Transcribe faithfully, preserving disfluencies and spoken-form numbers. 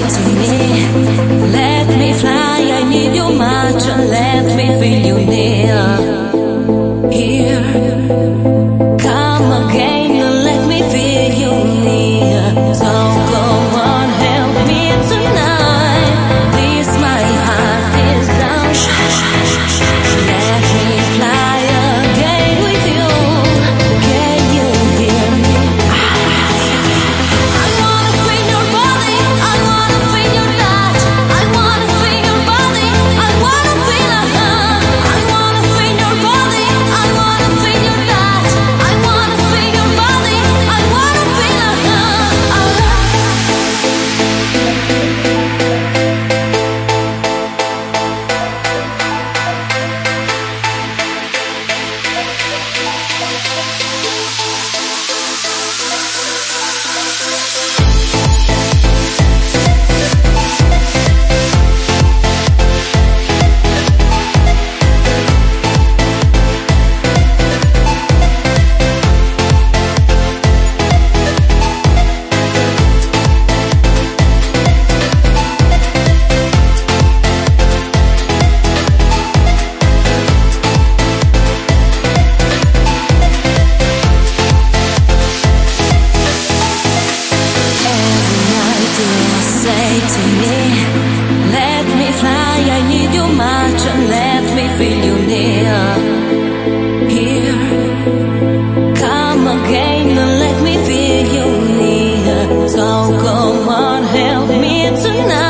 to me. Let me fly, I need you much, and let me feel you near. Here, come again, and let me feel you near. So come on, help me tonight. This my heart is down. Let me fly again with you. Can you hear me? I wanna feel your body. I wanna feel your touch. I wanna feel your body. I wanna feel a hug. I wanna feel your body. I wanna feel your touch. I wanna feel your body. I wanna feel a hug. Say to me, let me fly, I need you much, and let me feel you near. Here, come again, and let me feel you near. So come on, help me tonight.